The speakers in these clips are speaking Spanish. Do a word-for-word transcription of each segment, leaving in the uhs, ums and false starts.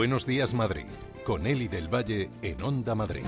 Buenos días, Madrid, con Eli del Valle en Onda Madrid.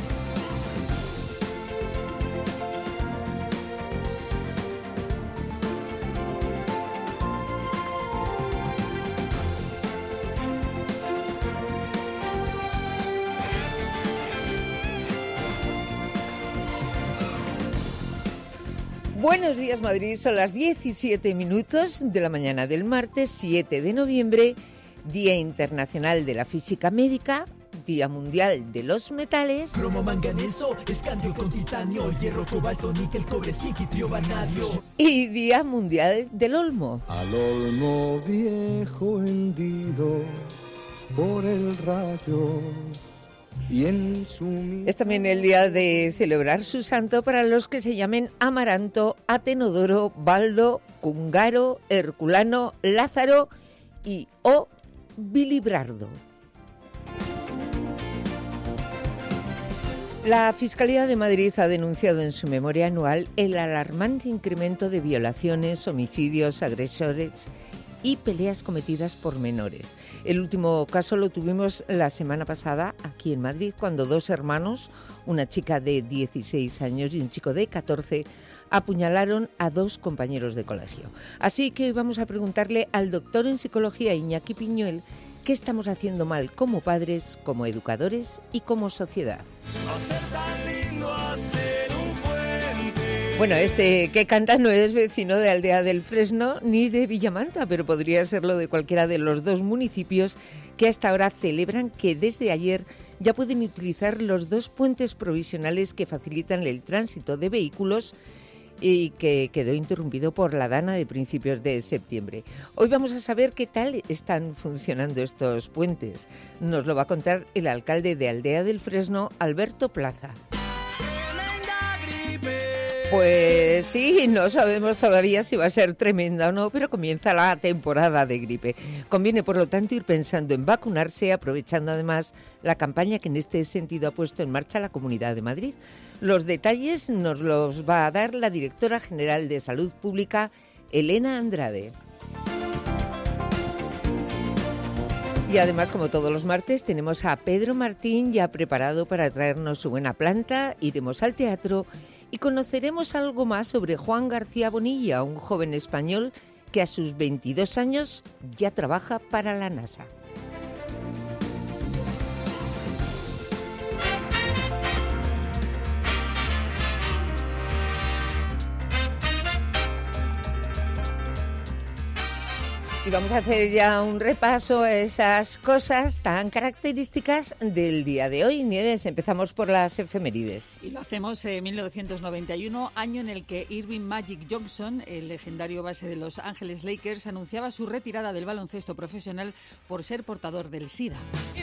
Buenos días, Madrid. Son las diecisiete minutos de la mañana del martes siete de noviembre, Día Internacional de la Física Médica, Día Mundial de los Metales. Cromo, manganeso, escandio con titanio, hierro, cobalto, níquel, cobre, zinc y trio, vanadio. Y Día Mundial del Olmo. Al olmo viejo hendido por el rayo. Y en su... Es también el día de celebrar su santo para los que se llamen Amaranto, Atenodoro, Baldo, Cungaro, Herculano, Lázaro y o Bilibrardo. La Fiscalía de Madrid ha denunciado en su memoria anual el alarmante incremento de violaciones, homicidios, agresores y peleas cometidas por menores. El último caso lo tuvimos la semana pasada aquí en Madrid, cuando dos hermanos, una chica de dieciséis años y un chico de catorce, apuñalaron a dos compañeros de colegio. Así que hoy vamos a preguntarle al doctor en psicología Iñaki Piñuel qué estamos haciendo mal como padres, como educadores y como sociedad. A ser tan lindo, a ser un puente. Bueno, este que canta no es vecino de Aldea del Fresno ni de Villamanta, pero podría serlo de cualquiera de los dos municipios que hasta ahora celebran que desde ayer ya pueden utilizar los dos puentes provisionales que facilitan el tránsito de vehículos y que quedó interrumpido por la dana de principios de septiembre. Hoy vamos a saber qué tal están funcionando estos puentes. Nos lo va a contar el alcalde de Aldea del Fresno, Alberto Plaza. Pues sí, no sabemos todavía si va a ser tremenda o no, pero comienza la temporada de gripe. Conviene, por lo tanto, ir pensando en vacunarse, aprovechando además la campaña que en este sentido ha puesto en marcha la Comunidad de Madrid. Los detalles nos los va a dar la directora general de Salud Pública, Elena Andrade. Y además, como todos los martes, tenemos a Pedro Martín ya preparado para traernos su buena planta. Iremos al teatro y conoceremos algo más sobre Juan García Bonilla, un joven español que a sus veintidós años ya trabaja para la NASA. Y vamos a hacer ya un repaso a esas cosas tan características del día de hoy. Nieves, empezamos por las efemérides. Y lo hacemos en mil novecientos noventa y uno, año en el que Irving Magic Johnson, el legendario base de Los Ángeles Lakers, anunciaba su retirada del baloncesto profesional por ser portador del SIDA.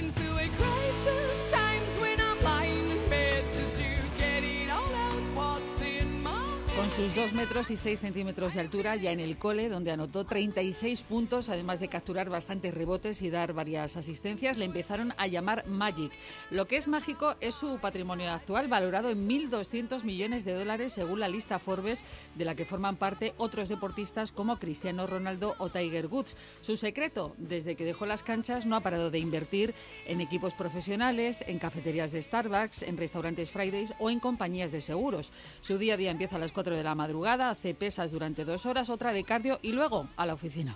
Con sus dos metros y seis centímetros de altura, ya en el cole, donde anotó treinta y seis puntos, además de capturar bastantes rebotes y dar varias asistencias, le empezaron a llamar Magic. Lo que es mágico es su patrimonio actual, valorado en mil doscientos millones de dólares, según la lista Forbes, de la que forman parte otros deportistas como Cristiano Ronaldo o Tiger Woods. Su secreto, desde que dejó las canchas, no ha parado de invertir en equipos profesionales, en cafeterías de Starbucks, en restaurantes Fridays o en compañías de seguros. Su día a día empieza a las cuatro de la madrugada, hace pesas durante dos horas, otra de cardio y luego a la oficina.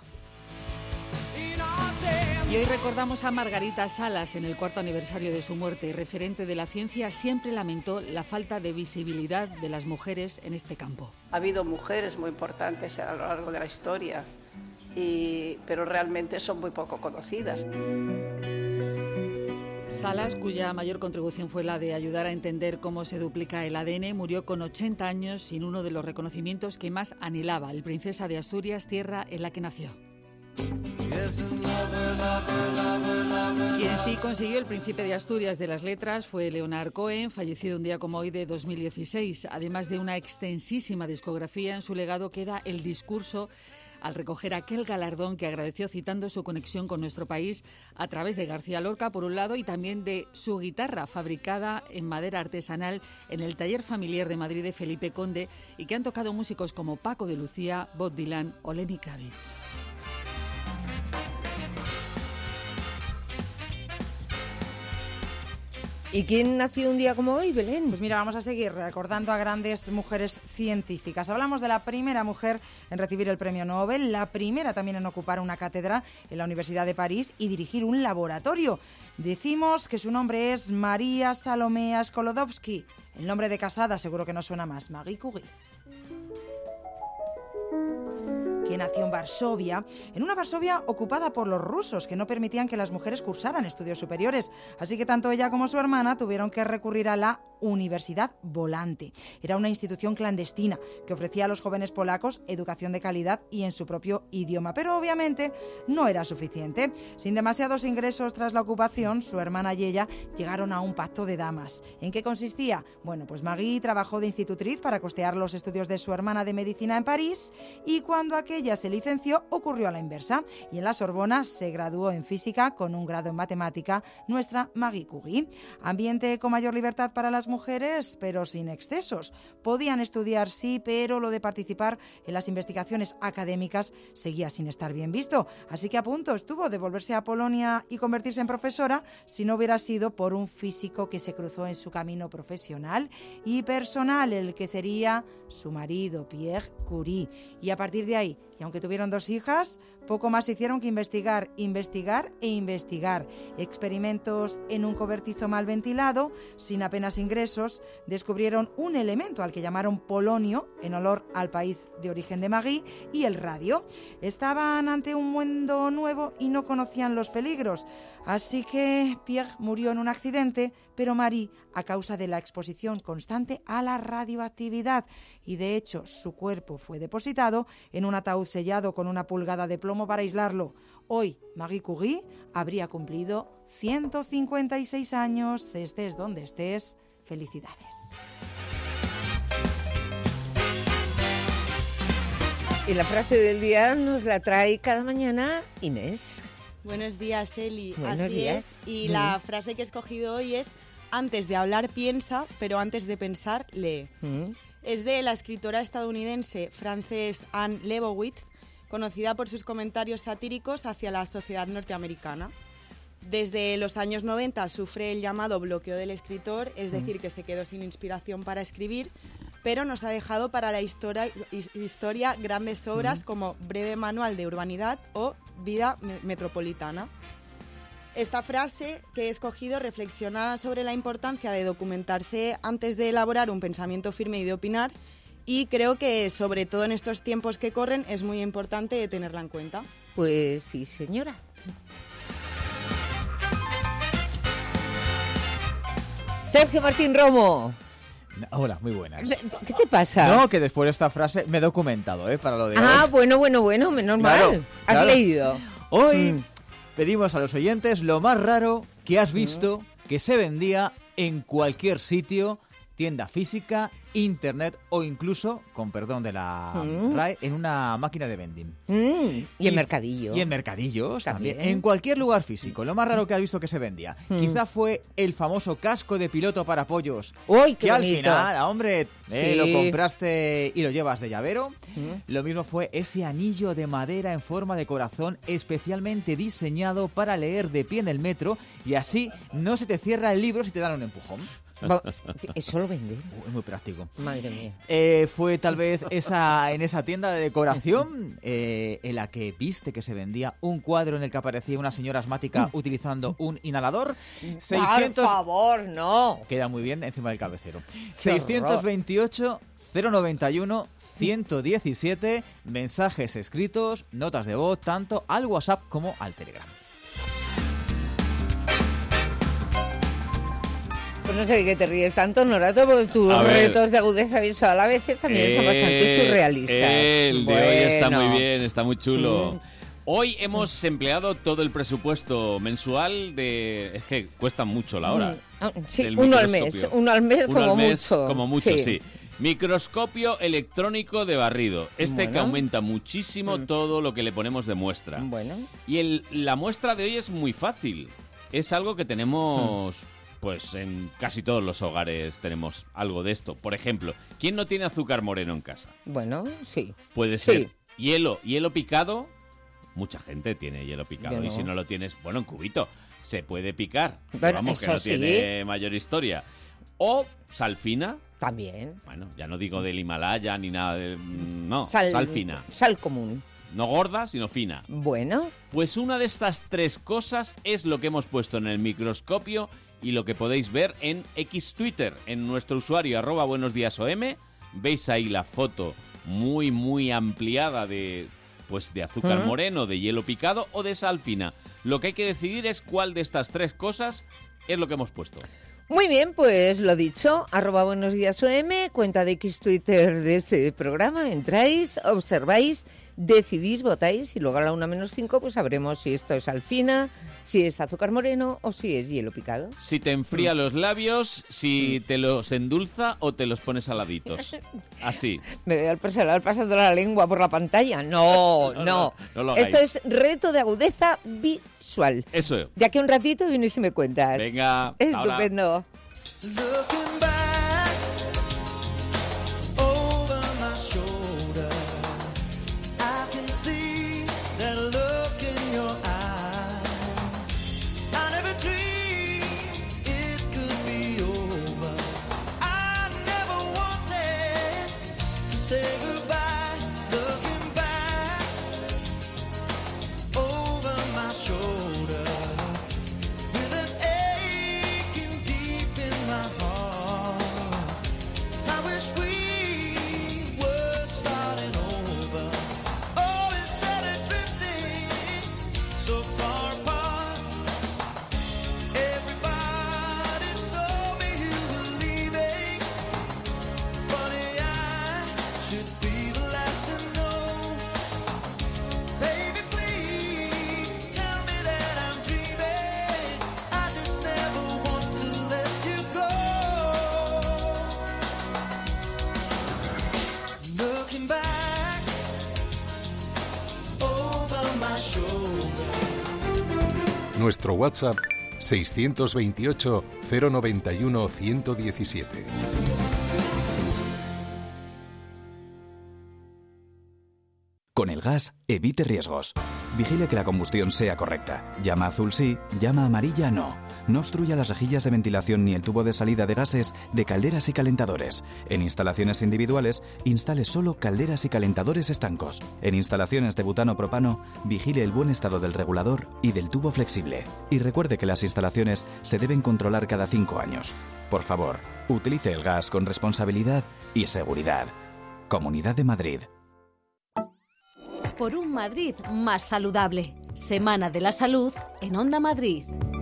Y hoy recordamos a Margarita Salas. En el cuarto aniversario de su muerte, referente de la ciencia, siempre lamentó la falta de visibilidad de las mujeres en este campo. Ha habido mujeres muy importantes a lo largo de la historia, y, pero realmente son muy poco conocidas. Salas, cuya mayor contribución fue la de ayudar a entender cómo se duplica el A D N, murió con ochenta años sin uno de los reconocimientos que más anhelaba, el Princesa de Asturias, tierra en la que nació. Quien sí consiguió el Príncipe de Asturias de las Letras fue Leonard Cohen, fallecido un día como hoy de dos mil dieciséis. Además de una extensísima discografía, en su legado queda el discurso al recoger aquel galardón que agradeció citando su conexión con nuestro país a través de García Lorca, por un lado, y también de su guitarra fabricada en madera artesanal en el taller familiar de Madrid de Felipe Conde, y que han tocado músicos como Paco de Lucía, Bob Dylan o Lenny Kravitz. ¿Y quién nació un día como hoy, Belén? Pues mira, vamos a seguir recordando a grandes mujeres científicas. Hablamos de la primera mujer en recibir el premio Nobel, la primera también en ocupar una cátedra en la Universidad de París y dirigir un laboratorio. Decimos que su nombre es María Salomea Skolodowski. El nombre de casada seguro que no suena más, Marie Curie, que nació en Varsovia, en una Varsovia ocupada por los rusos, que no permitían que las mujeres cursaran estudios superiores. Así que tanto ella como su hermana tuvieron que recurrir a la Universidad Volante. Era una institución clandestina que ofrecía a los jóvenes polacos educación de calidad y en su propio idioma. Pero obviamente no era suficiente. Sin demasiados ingresos tras la ocupación, su hermana y ella llegaron a un pacto de damas. ¿En qué consistía? Bueno, pues Marie trabajó de institutriz para costear los estudios de su hermana de medicina en París, y cuando aquella se licenció ocurrió a la inversa, y en la Sorbona se graduó en física con un grado en matemática nuestra Marie Curie. Ambiente con mayor libertad para las mujeres, pero sin excesos. Podían estudiar, sí, pero lo de participar en las investigaciones académicas seguía sin estar bien visto. Así que a punto estuvo de volverse a Polonia y convertirse en profesora si no hubiera sido por un físico que se cruzó en su camino profesional y personal, el que sería su marido, Pierre Curie. Y a partir de ahí, y aunque tuvieron dos hijas, poco más hicieron que investigar, investigar e investigar. Experimentos en un cobertizo mal ventilado, sin apenas ingresos, descubrieron un elemento al que llamaron polonio, en honor al país de origen de Marie, y el radio. Estaban ante un mundo nuevo y no conocían los peligros. Así que Pierre murió en un accidente, pero Marie a causa de la exposición constante a la radioactividad. Y de hecho, su cuerpo fue depositado en un ataúd sellado con una pulgada de plomo para aislarlo. Hoy, Marie Curie habría cumplido ciento cincuenta y seis años. Estés donde estés, felicidades. Y la frase del día nos la trae cada mañana Inés. Buenos días, Eli. Buenos Así días. es. Y la frase que he escogido hoy es: antes de hablar, piensa, pero antes de pensar, lee. Mm. Es de la escritora estadounidense Frances Ann Leibowitz, conocida por sus comentarios satíricos hacia la sociedad norteamericana. Desde los años noventa sufre el llamado bloqueo del escritor, es decir, que se quedó sin inspiración para escribir, pero nos ha dejado para la historia, historia grandes obras como Breve Manual de Urbanidad o Vida Metropolitana. Esta frase que he escogido reflexiona sobre la importancia de documentarse antes de elaborar un pensamiento firme y de opinar, y creo que sobre todo en estos tiempos que corren es muy importante tenerla en cuenta. Pues sí, señora. Sergio Martín Romo. Hola, muy buenas. ¿Qué te pasa? No, que después de esta frase me he documentado, ¿eh? Para lo de Ah, hoy. bueno, bueno, bueno, menos Claro, mal. ¿Has claro. leído? Hoy Mm. pedimos a los oyentes lo más raro que has visto que se vendía en cualquier sitio, tienda física, internet o incluso, con perdón de la Mm. R A E, en una máquina de vending. Mm, y en mercadillo. Y en mercadillos también. También. En cualquier lugar físico. Lo más raro que has visto que se vendía. Mm. Quizá fue el famoso casco de piloto para pollos. ¡Uy, qué que al bonito! final, hombre, eh, Sí. lo compraste y lo llevas de llavero. Mm. Lo mismo fue ese anillo de madera en forma de corazón especialmente diseñado para leer de pie en el metro, y así no se te cierra el libro si te dan un empujón. Va- ¿Eso lo venden? Uy, muy práctico. Madre mía. Eh, fue tal vez esa en esa tienda de decoración eh, en la que viste que se vendía un cuadro en el que aparecía una señora asmática utilizando un inhalador. seiscientos Por favor, no. Queda muy bien encima del cabecero. Qué horror. seiscientos veintiocho cero noventa y uno ciento diecisiete, mensajes escritos, notas de voz, tanto al WhatsApp como al Telegram. Pues no sé de qué te ríes tanto, Norato, porque tus A ver. retos de agudeza visual a veces también son bastante Eh, surrealistas. El de hoy está Bueno. muy bien, está muy chulo. Mm. Hoy hemos empleado todo el presupuesto mensual de... Es que cuesta mucho la hora. Mm. Ah, sí, del uno al mes, microscopio. uno al mes Uno como al mes, mucho. Como mucho, sí. Sí. Microscopio electrónico de barrido. Este que Bueno. aumenta muchísimo Mm. todo lo que le ponemos de muestra. Bueno, Y el, la muestra de hoy es muy fácil. Es algo que tenemos... Pues en casi todos los hogares tenemos algo de esto. Por ejemplo, ¿quién no tiene azúcar moreno en casa? bueno, sí. Puede Sí. ser hielo, hielo picado. Mucha gente tiene hielo picado. Yo Y no. si no lo tienes, bueno, en cubito. se puede picar. Bueno, vamos, que eso no sí. tiene mayor historia. O sal fina. También. Bueno, ya no digo del Himalaya ni nada de... No, Sal, sal fina. Sal común. No gorda, sino fina. Bueno. Pues una de estas tres cosas es lo que hemos puesto en el microscopio y lo que podéis ver en X Twitter, en nuestro usuario arroba buenos días O M. Veis ahí la foto muy, muy ampliada de, pues, de azúcar ¿Mm? moreno, de hielo picado o de sal fina. Lo que hay que decidir es cuál de estas tres cosas es lo que hemos puesto. Muy bien, pues lo dicho, arroba buenos días O M, cuenta de X Twitter de este programa, entráis, observáis, decidís, votáis y luego a la una menos cinco pues sabremos si esto es sal fina, si es azúcar moreno o si es hielo picado. Si te enfría mm. los labios, si te los endulza o te los pones saladitos. Así. Me veo al personal pasando la lengua por la pantalla. No, no. no, no, no lo hagáis. Esto es reto de agudeza visual. Eso. De aquí a un ratito vienes y me cuentas. Venga. Estupendo. Nuestro WhatsApp seiscientos veintiocho, cero noventa y uno, ciento diecisiete. Con el gas, evite riesgos. Vigile que la combustión sea correcta. Llama azul sí, llama amarilla no. No obstruya las rejillas de ventilación ni el tubo de salida de gases de calderas y calentadores. En instalaciones individuales, instale solo calderas y calentadores estancos. En instalaciones de butano-propano, vigile el buen estado del regulador y del tubo flexible. Y recuerde que las instalaciones se deben controlar cada cinco años. Por favor, utilice el gas con responsabilidad y seguridad. Comunidad de Madrid. Por un Madrid más saludable. Semana de la Salud en Onda Madrid.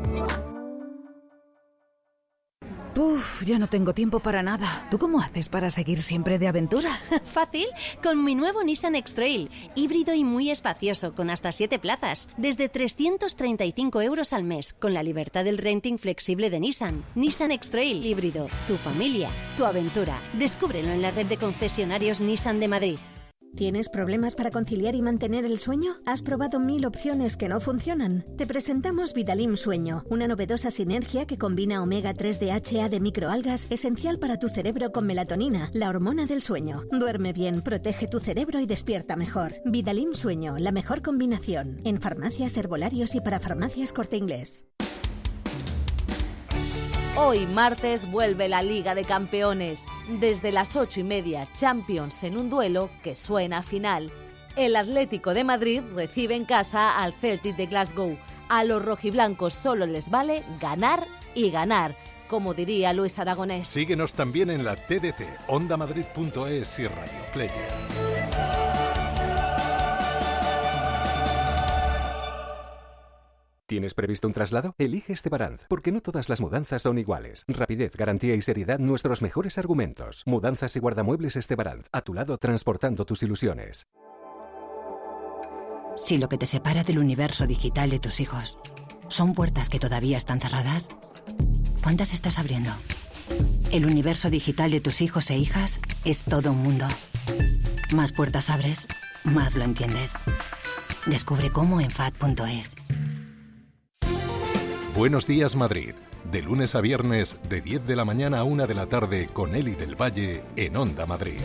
Uf, ya no tengo tiempo para nada. ¿Tú cómo haces para seguir siempre de aventura? Fácil, con mi nuevo Nissan X-Trail, híbrido y muy espacioso, con hasta siete plazas, desde trescientos treinta y cinco euros al mes, con la libertad del renting flexible de Nissan. Nissan X-Trail híbrido, tu familia, tu aventura. Descúbrelo en la red de concesionarios Nissan de Madrid. ¿Tienes problemas para conciliar y mantener el sueño? ¿Has probado mil opciones que no funcionan? Te presentamos Vitalim Sueño, una novedosa sinergia que combina omega tres D H A de microalgas, esencial para tu cerebro, con melatonina, la hormona del sueño. Duerme bien, protege tu cerebro y despierta mejor. Vitalim Sueño, la mejor combinación. En farmacias, herbolarios y para farmacias Corte Inglés. Hoy martes vuelve la Liga de Campeones. Desde las ocho y media, Champions en un duelo que suena a final. El Atlético de Madrid recibe en casa al Celtic de Glasgow. A los rojiblancos solo les vale ganar y ganar, como diría Luis Aragonés. Síguenos también en la T D T, onda madrid punto es y Radio Player. ¿Tienes previsto un traslado? Elige Estebaranz, porque no todas las mudanzas son iguales. Rapidez, garantía y seriedad, nuestros mejores argumentos. Mudanzas y guardamuebles Estebaranz, a tu lado transportando tus ilusiones. Si lo que te separa del universo digital de tus hijos son puertas que todavía están cerradas, ¿cuántas estás abriendo? El universo digital de tus hijos e hijas es todo un mundo. Más puertas abres, más lo entiendes. Descubre cómo en F A D punto es. Buenos días, Madrid. De lunes a viernes, de diez de la mañana a una de la tarde, con Eli del Valle, en Onda Madrid.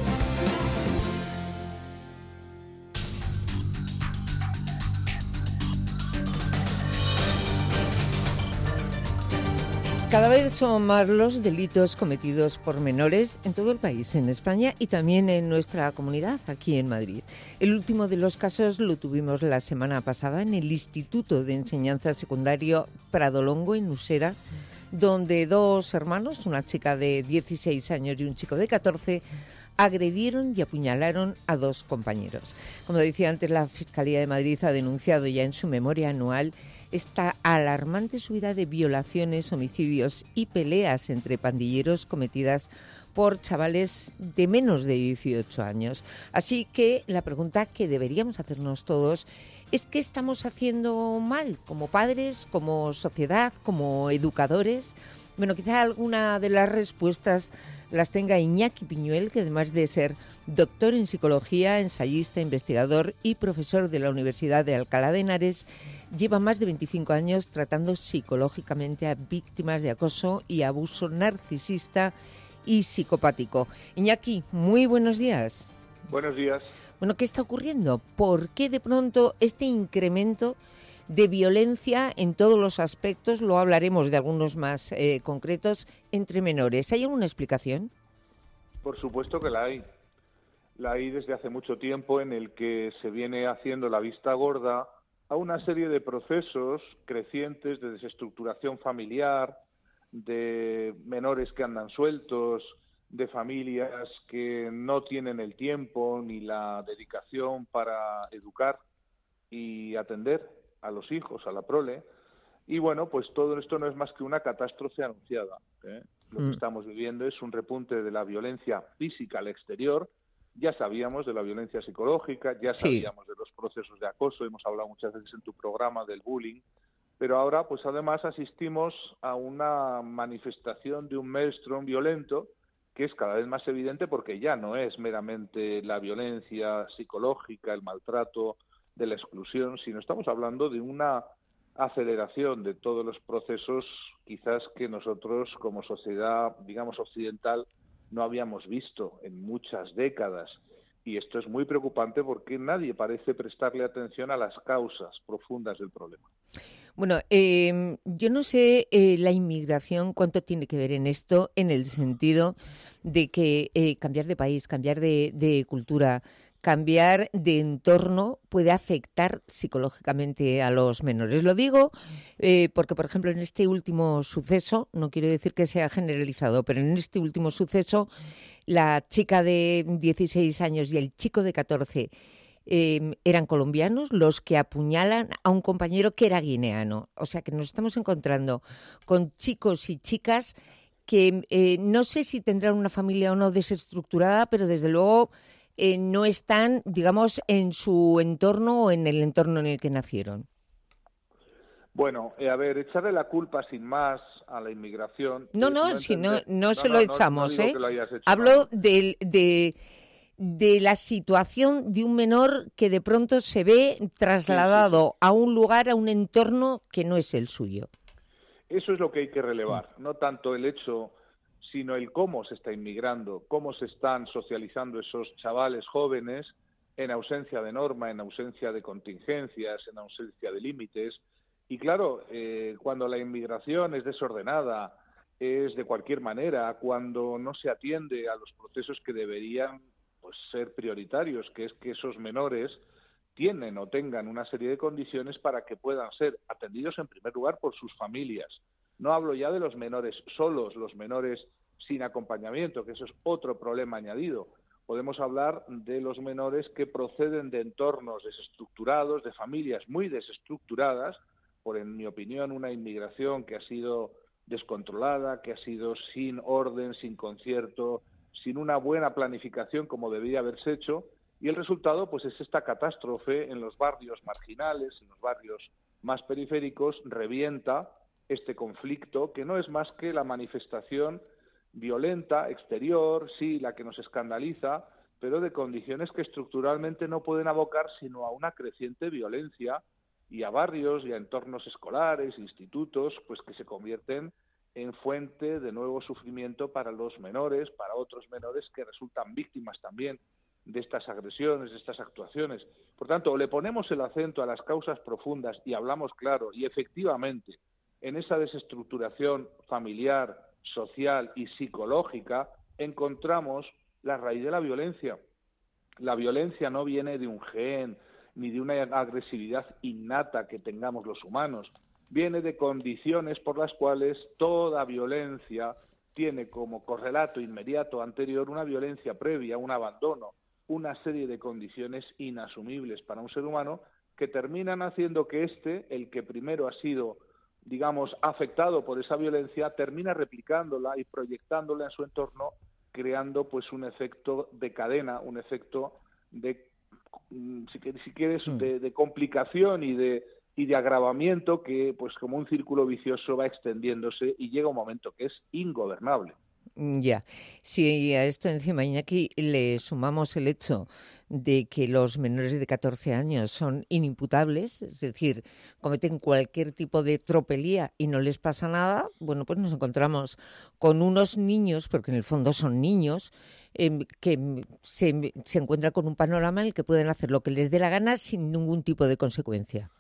Cada vez son más los delitos cometidos por menores en todo el país, en España y también en nuestra comunidad, aquí en Madrid. El último de los casos lo tuvimos la semana pasada en el Instituto de Enseñanza Secundario Pradolongo, en Usera, donde dos hermanos, una chica de dieciséis años y un chico de catorce, agredieron y apuñalaron a dos compañeros. Como decía antes, la Fiscalía de Madrid ha denunciado ya en su memoria anual esta alarmante subida de violaciones, homicidios y peleas entre pandilleros cometidas por chavales de menos de dieciocho años. Así que la pregunta que deberíamos hacernos todos es: ¿qué estamos haciendo mal como padres, como sociedad, como educadores? Bueno, quizá alguna de las respuestas las tenga Iñaki Piñuel, que además de ser doctor en psicología, ensayista, investigador y profesor de la Universidad de Alcalá de Henares, lleva más de veinticinco años tratando psicológicamente a víctimas de acoso y abuso narcisista y psicopático. Iñaki, muy buenos días. Buenos días. Bueno, ¿qué está ocurriendo? ¿Por qué de pronto este incremento de violencia en todos los aspectos? Lo hablaremos de algunos más eh, concretos entre menores. ¿Hay alguna explicación? Por supuesto que la hay. La hay desde hace mucho tiempo, en el que se viene haciendo la vista gorda a una serie de procesos crecientes de desestructuración familiar, de menores que andan sueltos, de familias que no tienen el tiempo ni la dedicación para educar y atender a los hijos, a la prole. Y bueno, pues todo esto no es más que una catástrofe anunciada, ¿eh? Lo que estamos viviendo es un repunte de la violencia física al exterior. Ya sabíamos de la violencia psicológica, ya sabíamos sí. de los procesos de acoso, hemos hablado muchas veces en tu programa del bullying, pero ahora pues además asistimos a una manifestación de un maelstrom violento que es cada vez más evidente, porque ya no es meramente la violencia psicológica, el maltrato de la exclusión, sino estamos hablando de una aceleración de todos los procesos quizás que nosotros como sociedad, digamos, occidental, no habíamos visto en muchas décadas. Y esto es muy preocupante porque nadie parece prestarle atención a las causas profundas del problema. Bueno, eh, yo no sé eh, la inmigración cuánto tiene que ver en esto, en el sentido de que eh, cambiar de país, cambiar de, de cultura, cambiar de entorno puede afectar psicológicamente a los menores. Lo digo eh, porque, por ejemplo, en este último suceso, no quiero decir que sea generalizado, pero en este último suceso, la chica de dieciséis años y el chico de catorce eh, eran colombianos los que apuñalan a un compañero que era guineano. O sea que nos estamos encontrando con chicos y chicas que eh, no sé si tendrán una familia o no desestructurada, pero desde luego Eh, no están, digamos, en su entorno o en el entorno en el que nacieron. Bueno, eh, a ver, echarle la culpa sin más a la inmigración... No, no, no, si no, no, no se no, lo no, echamos, no ¿eh? Hecho, Hablo no. de, de, de la situación de un menor que de pronto se ve trasladado sí, sí, sí. a un lugar, a un entorno que no es el suyo. Eso es lo que hay que relevar, no tanto el hecho, sino el cómo se está inmigrando, cómo se están socializando esos chavales jóvenes en ausencia de norma, en ausencia de contingencias, en ausencia de límites. Y claro, eh, cuando la inmigración es desordenada, es de cualquier manera, cuando no se atiende a los procesos que deberían pues, ser prioritarios, que es que esos menores tienen o tengan una serie de condiciones para que puedan ser atendidos en primer lugar por sus familias. No hablo ya de los menores solos, los menores sin acompañamiento, que eso es otro problema añadido. Podemos hablar de los menores que proceden de entornos desestructurados, de familias muy desestructuradas, por, en mi opinión, una inmigración que ha sido descontrolada, que ha sido sin orden, sin concierto, sin una buena planificación como debería haberse hecho, y el resultado pues es esta catástrofe en los barrios marginales, en los barrios más periféricos, revienta este conflicto, que no es más que la manifestación violenta, exterior, sí, la que nos escandaliza, pero de condiciones que estructuralmente no pueden abocar sino a una creciente violencia y a barrios y a entornos escolares, institutos, pues que se convierten en fuente de nuevo sufrimiento para los menores, para otros menores que resultan víctimas también de estas agresiones, de estas actuaciones. Por tanto, o le ponemos el acento a las causas profundas y hablamos claro, y efectivamente en esa desestructuración familiar, social y psicológica, encontramos la raíz de la violencia. La violencia no viene de un gen ni de una agresividad innata que tengamos los humanos, viene de condiciones por las cuales toda violencia tiene como correlato inmediato anterior una violencia previa, un abandono, una serie de condiciones inasumibles para un ser humano que terminan haciendo que éste, el que primero ha sido, digamos, afectado por esa violencia, termina replicándola y proyectándola en su entorno, creando pues un efecto de cadena, un efecto de, si quieres, de, de complicación y de y de agravamiento que, pues como un círculo vicioso, va extendiéndose y llega un momento que es ingobernable. Ya, si a esto encima, Iñaki, le sumamos el hecho de que los menores de catorce años son inimputables, es decir, cometen cualquier tipo de tropelía y no les pasa nada, bueno, pues nos encontramos con unos niños, porque en el fondo son niños, eh, que se, se encuentran con un panorama en el que pueden hacer lo que les dé la gana sin ningún tipo de consecuencia.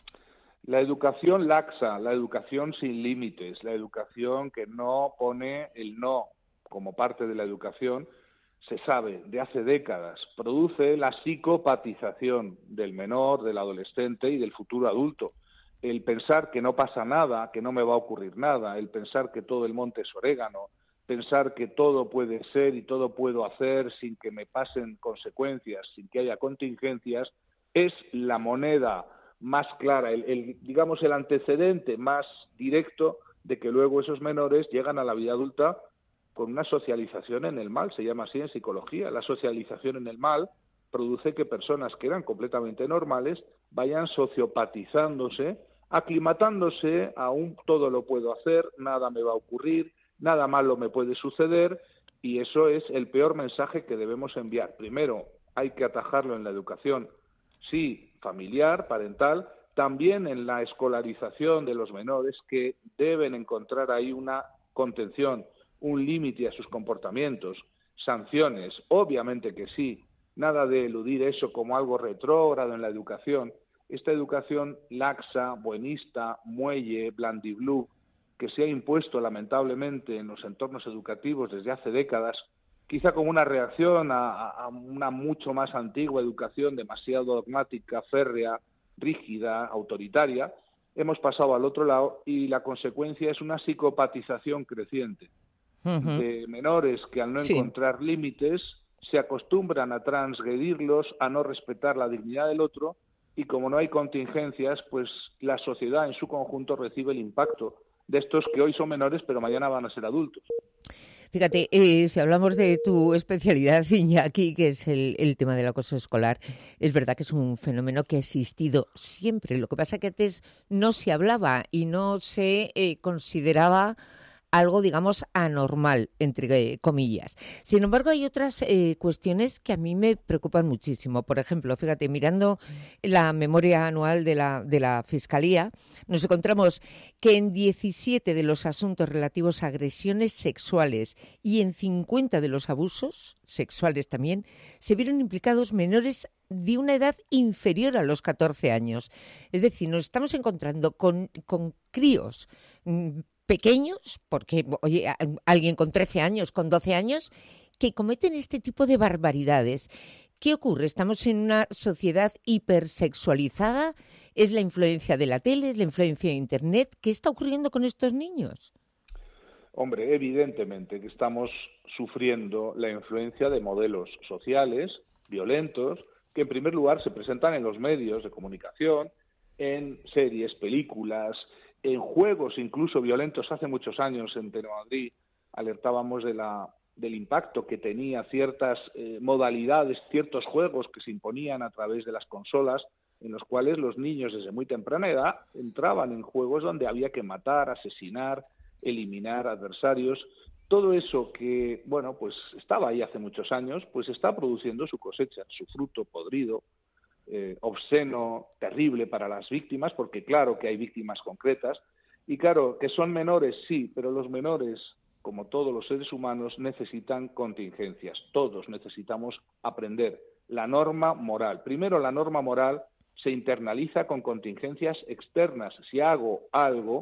La educación laxa, la educación sin límites, la educación que no pone el no como parte de la educación, se sabe de hace décadas, produce la psicopatización del menor, del adolescente y del futuro adulto. El pensar que no pasa nada, que no me va a ocurrir nada, el pensar que todo el monte es orégano, pensar que todo puede ser y todo puedo hacer sin que me pasen consecuencias, sin que haya contingencias, es la moneda más clara, el, el, digamos el antecedente más directo de que luego esos menores llegan a la vida adulta con una socialización en el mal, se llama así en psicología. La socialización en el mal produce que personas que eran completamente normales vayan sociopatizándose, aclimatándose a un todo lo puedo hacer, nada me va a ocurrir, nada malo me puede suceder, y eso es el peor mensaje que debemos enviar. Primero, hay que atajarlo en la educación, sí, familiar, parental, también en la escolarización de los menores, que deben encontrar ahí una contención, un límite a sus comportamientos, sanciones, obviamente que sí, nada de eludir eso como algo retrógrado en la educación. Esta educación laxa, buenista, muelle, blandiblue, que se ha impuesto lamentablemente en los entornos educativos desde hace décadas, quizá como una reacción a, a una mucho más antigua educación demasiado dogmática, férrea, rígida, autoritaria, hemos pasado al otro lado y la consecuencia es una psicopatización creciente uh-huh. de menores que al no sí. encontrar límites se acostumbran a transgredirlos, a no respetar la dignidad del otro, y como no hay contingencias, pues la sociedad en su conjunto recibe el impacto de estos que hoy son menores pero mañana van a ser adultos. Fíjate, eh, si hablamos de tu especialidad, Iñaki, que es el, el tema del acoso escolar, es verdad que es un fenómeno que ha existido siempre. Lo que pasa es que antes no se hablaba y no se eh, consideraba algo, digamos, anormal, entre comillas. Sin embargo, hay otras eh, cuestiones que a mí me preocupan muchísimo. Por ejemplo, fíjate, mirando la memoria anual de la, de la Fiscalía, nos encontramos que en diecisiete de los asuntos relativos a agresiones sexuales y en cincuenta de los abusos sexuales también, se vieron implicados menores de una edad inferior a los catorce años. Es decir, nos estamos encontrando con, con críos mmm, pequeños, porque oye, alguien con trece años, con doce años, que cometen este tipo de barbaridades. ¿Qué ocurre? ¿Estamos en una sociedad hipersexualizada? ¿Es la influencia de la tele? ¿Es la influencia de Internet? ¿Qué está ocurriendo con estos niños? Hombre, evidentemente que estamos sufriendo la influencia de modelos sociales violentos que en primer lugar se presentan en los medios de comunicación, en series, películas, en juegos incluso violentos. Hace muchos años en Telemadrid alertábamos de la, del impacto que tenía ciertas eh, modalidades, ciertos juegos que se imponían a través de las consolas, en los cuales los niños desde muy temprana edad entraban en juegos donde había que matar, asesinar, eliminar adversarios. Todo eso que, bueno, pues estaba ahí hace muchos años, pues está produciendo su cosecha, su fruto podrido, eh, obsceno, terrible para las víctimas, porque claro que hay víctimas concretas, y claro que son menores, sí, pero los menores, como todos los seres humanos, necesitan contingencias. Todos necesitamos aprender la norma moral. Primero, la norma moral se internaliza con contingencias externas. Si hago algo,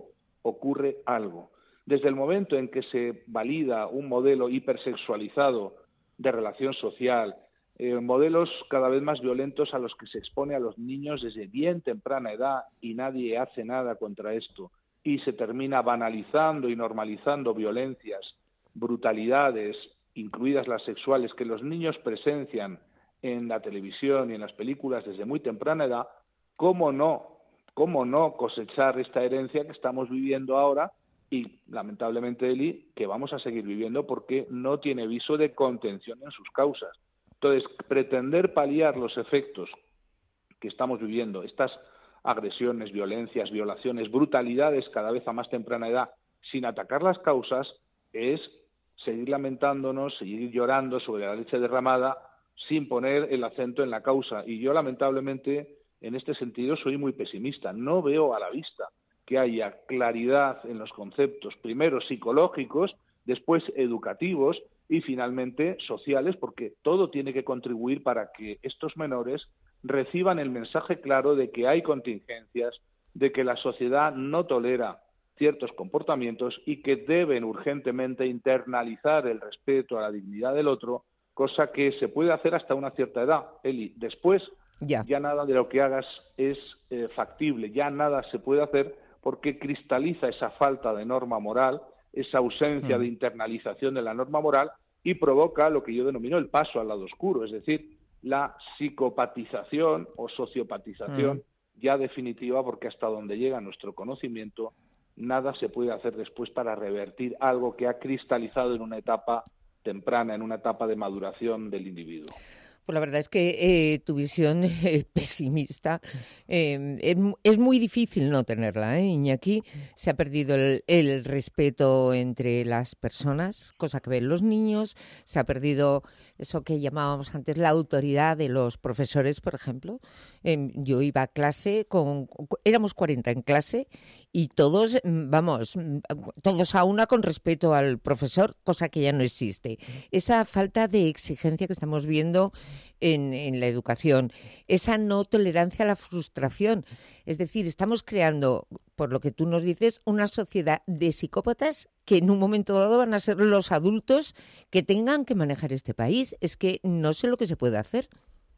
ocurre algo. Desde el momento en que se valida un modelo hipersexualizado de relación social, eh, modelos cada vez más violentos a los que se expone a los niños desde bien temprana edad y nadie hace nada contra esto, y se termina banalizando y normalizando violencias, brutalidades, incluidas las sexuales, que los niños presencian en la televisión y en las películas desde muy temprana edad, ¿cómo no, cómo no cosechar esta herencia que estamos viviendo ahora y, lamentablemente, Eli, que vamos a seguir viviendo porque no tiene viso de contención en sus causas? Entonces, pretender paliar los efectos que estamos viviendo, estas agresiones, violencias, violaciones, brutalidades cada vez a más temprana edad, sin atacar las causas, es seguir lamentándonos, seguir llorando sobre la leche derramada, sin poner el acento en la causa. Y yo, lamentablemente, en este sentido, soy muy pesimista. No veo a la vista que haya claridad en los conceptos, primero psicológicos, después educativos y finalmente sociales, porque todo tiene que contribuir para que estos menores reciban el mensaje claro de que hay contingencias, de que la sociedad no tolera ciertos comportamientos y que deben urgentemente internalizar el respeto a la dignidad del otro, cosa que se puede hacer hasta una cierta edad, Eli. Después ya, ya nada de lo que hagas es eh, factible, ya nada se puede hacer porque cristaliza esa falta de norma moral, esa ausencia mm. de internalización de la norma moral y provoca lo que yo denomino el paso al lado oscuro, es decir, la psicopatización o sociopatización mm. ya definitiva, porque hasta donde llega nuestro conocimiento nada se puede hacer después para revertir algo que ha cristalizado en una etapa temprana, en una etapa de maduración del individuo. Pues la verdad es que eh, tu visión eh, pesimista eh, es, es muy difícil no tenerla, ¿eh, Iñaki? Se ha perdido el, el respeto entre las personas, cosa que ven los niños, se ha perdido eso que llamábamos antes la autoridad de los profesores, por ejemplo. Eh, yo iba a clase, con éramos cuarenta en clase y todos, vamos, todos a una con respeto al profesor, cosa que ya no existe. Esa falta de exigencia que estamos viendo en, en la educación, esa no tolerancia a la frustración. Es decir, estamos creando, por lo que tú nos dices, una sociedad de psicópatas que en un momento dado van a ser los adultos que tengan que manejar este país. Es que no sé lo que se puede hacer.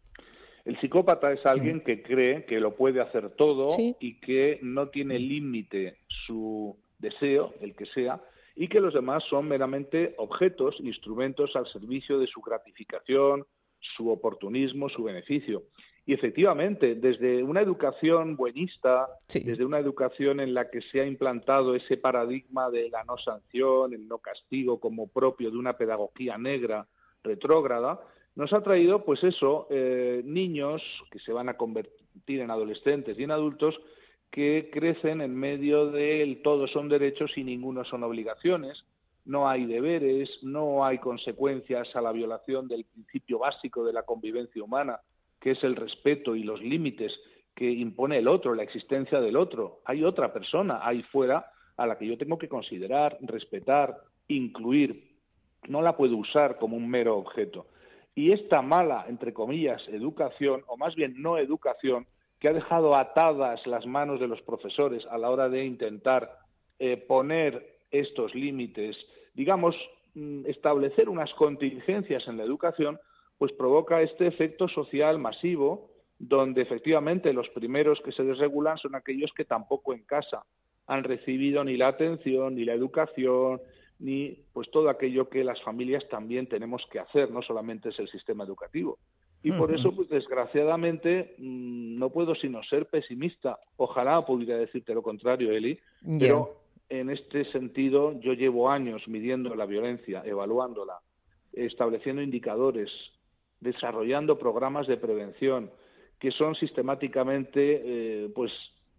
El psicópata es alguien que cree que lo puede hacer todo ¿Sí? y que no tiene límite su deseo, el que sea, y que los demás son meramente objetos, instrumentos al servicio de su gratificación, su oportunismo, su beneficio. Y efectivamente, desde una educación buenista, sí. desde una educación en la que se ha implantado ese paradigma de la no sanción, el no castigo como propio de una pedagogía negra, retrógrada, nos ha traído, pues eso, eh, niños que se van a convertir en adolescentes y en adultos que crecen en medio del todos son derechos y ninguno son obligaciones, no hay deberes, no hay consecuencias a la violación del principio básico de la convivencia humana, que es el respeto y los límites que impone el otro, la existencia del otro. Hay otra persona ahí fuera a la que yo tengo que considerar, respetar, incluir. No la puedo usar como un mero objeto. Y esta mala, entre comillas, educación, o más bien no educación, que ha dejado atadas las manos de los profesores a la hora de intentar eh, poner estos límites, digamos, establecer unas contingencias en la educación, pues provoca este efecto social masivo, donde efectivamente los primeros que se desregulan son aquellos que tampoco en casa han recibido ni la atención, ni la educación, ni pues todo aquello que las familias también tenemos que hacer, no solamente es el sistema educativo. Y por eso, pues desgraciadamente, no puedo sino ser pesimista. Ojalá pudiera decirte lo contrario, Eli, yeah. pero en este sentido yo llevo años midiendo la violencia, evaluándola, estableciendo indicadores, desarrollando programas de prevención que son sistemáticamente eh, pues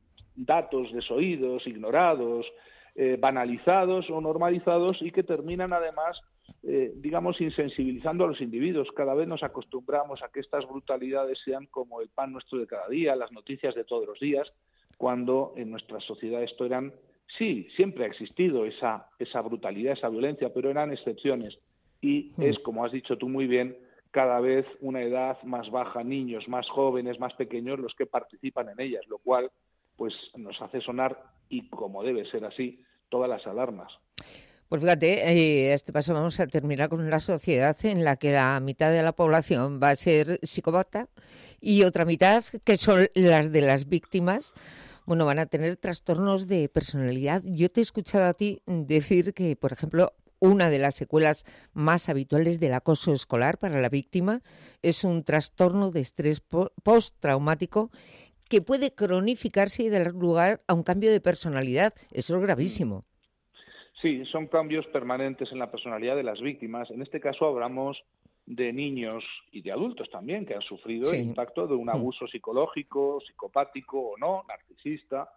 datos desoídos, ignorados, eh, banalizados o normalizados y que terminan además, eh, digamos, insensibilizando a los individuos. Cada vez nos acostumbramos a que estas brutalidades sean como el pan nuestro de cada día, las noticias de todos los días, cuando en nuestra sociedad esto eran, sí, siempre ha existido esa, esa brutalidad, esa violencia, pero eran excepciones. Y mm. es, como has dicho tú muy bien, cada vez una edad más baja, niños más jóvenes, más pequeños, los que participan en ellas, lo cual pues nos hace sonar, y como debe ser así, todas las alarmas. Pues fíjate, eh, a este paso vamos a terminar con una sociedad en la que la mitad de la población va a ser psicópata y otra mitad, que son las de las víctimas, bueno, van a tener trastornos de personalidad. Yo te he escuchado a ti decir que, por ejemplo, una de las secuelas más habituales del acoso escolar para la víctima es un trastorno de estrés po- postraumático que puede cronificarse y dar lugar a un cambio de personalidad. Eso es gravísimo. Sí, son cambios permanentes en la personalidad de las víctimas. En este caso hablamos de niños y de adultos también que han sufrido Sí. el impacto de un abuso psicológico, psicopático o no, narcisista.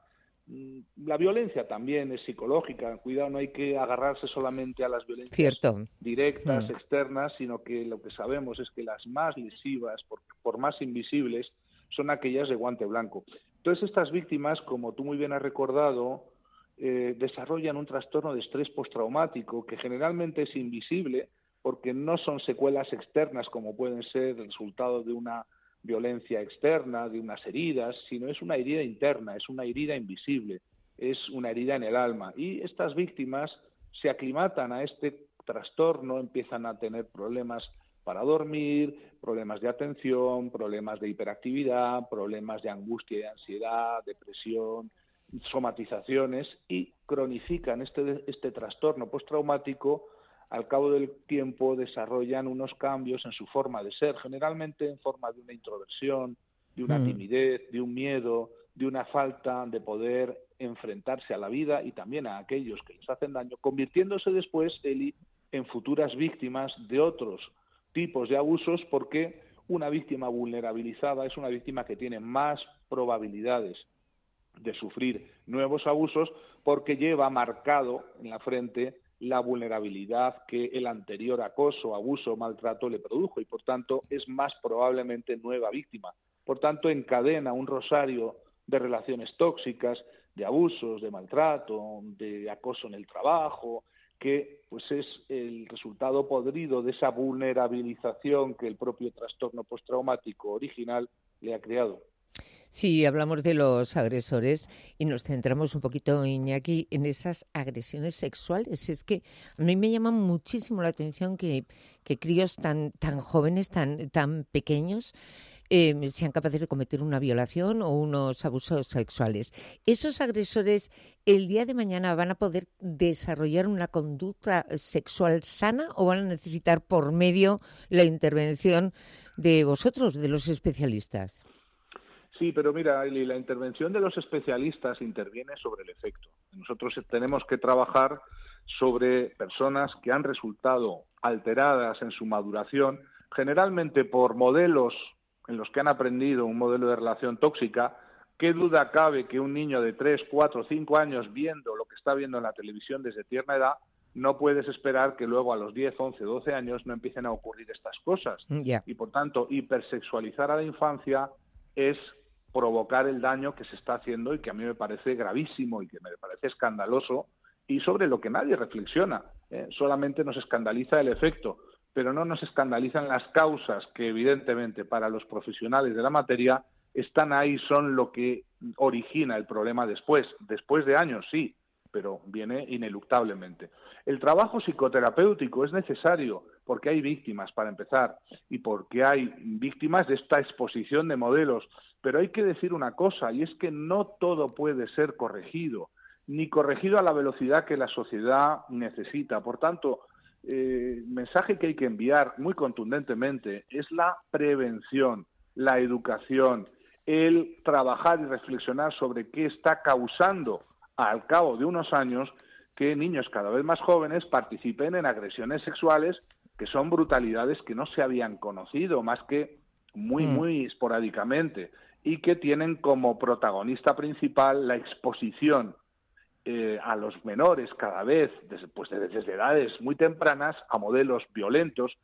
La violencia también es psicológica. Cuidado, no hay que agarrarse solamente a las violencias Cierto. directas, Mm. externas, sino que lo que sabemos es que las más lesivas, por, por más invisibles, son aquellas de guante blanco. Entonces, estas víctimas, como tú muy bien has recordado, eh, desarrollan un trastorno de estrés postraumático que generalmente es invisible porque no son secuelas externas como pueden ser el resultado de una violencia externa, de unas heridas, sino es una herida interna, es una herida invisible, es una herida en el alma. Y estas víctimas se aclimatan a este trastorno, empiezan a tener problemas para dormir, problemas de atención, problemas de hiperactividad, problemas de angustia y ansiedad, depresión, somatizaciones, y cronifican este, este trastorno postraumático. Al cabo del tiempo desarrollan unos cambios en su forma de ser, generalmente en forma de una introversión, de una Mm. timidez, de un miedo, de una falta de poder enfrentarse a la vida y también a aquellos que les hacen daño, convirtiéndose después, Eli, en futuras víctimas de otros tipos de abusos, porque una víctima vulnerabilizada es una víctima que tiene más probabilidades de sufrir nuevos abusos porque lleva marcado en la frente la vulnerabilidad que el anterior acoso, abuso, maltrato le produjo y, por tanto, es más probablemente nueva víctima. Por tanto, encadena un rosario de relaciones tóxicas, de abusos, de maltrato, de acoso en el trabajo, que pues es el resultado podrido de esa vulnerabilización que el propio trastorno postraumático original le ha creado. Sí, hablamos de los agresores y nos centramos un poquito, Iñaki, en esas agresiones sexuales. Es que a mí me llama muchísimo la atención que, que críos tan, tan jóvenes, tan, tan pequeños, eh, sean capaces de cometer una violación o unos abusos sexuales. ¿Esos agresores el día de mañana van a poder desarrollar una conducta sexual sana o van a necesitar por medio la intervención de vosotros, de los especialistas? Sí, pero mira, Eli, la intervención de los especialistas interviene sobre el efecto. Nosotros tenemos que trabajar sobre personas que han resultado alteradas en su maduración, generalmente por modelos en los que han aprendido un modelo de relación tóxica. ¿Qué duda cabe que un niño de tres, cuatro, cinco años viendo lo que está viendo en la televisión desde tierna edad, no puedes esperar que luego a los diez, once, doce años no empiecen a ocurrir estas cosas? Yeah. Y por tanto, hipersexualizar a la infancia es provocar el daño que se está haciendo y que a mí me parece gravísimo y que me parece escandaloso y sobre lo que nadie reflexiona. ¿eh? Solamente nos escandaliza el efecto, pero no nos escandalizan las causas que evidentemente para los profesionales de la materia están ahí, son lo que origina el problema después. Después de años, sí, pero viene ineluctablemente. El trabajo psicoterapéutico es necesario porque hay víctimas, para empezar, y porque hay víctimas de esta exposición de modelos. Pero hay que decir una cosa, y es que no todo puede ser corregido, ni corregido a la velocidad que la sociedad necesita. Por tanto, eh, el mensaje que hay que enviar muy contundentemente es la prevención, la educación, el trabajar y reflexionar sobre qué está causando al cabo de unos años que niños cada vez más jóvenes participen en agresiones sexuales que son brutalidades que no se habían conocido más que muy, Mm. muy esporádicamente y que tienen como protagonista principal la exposición eh, a los menores cada vez, desde, pues desde edades muy tempranas, a modelos violentos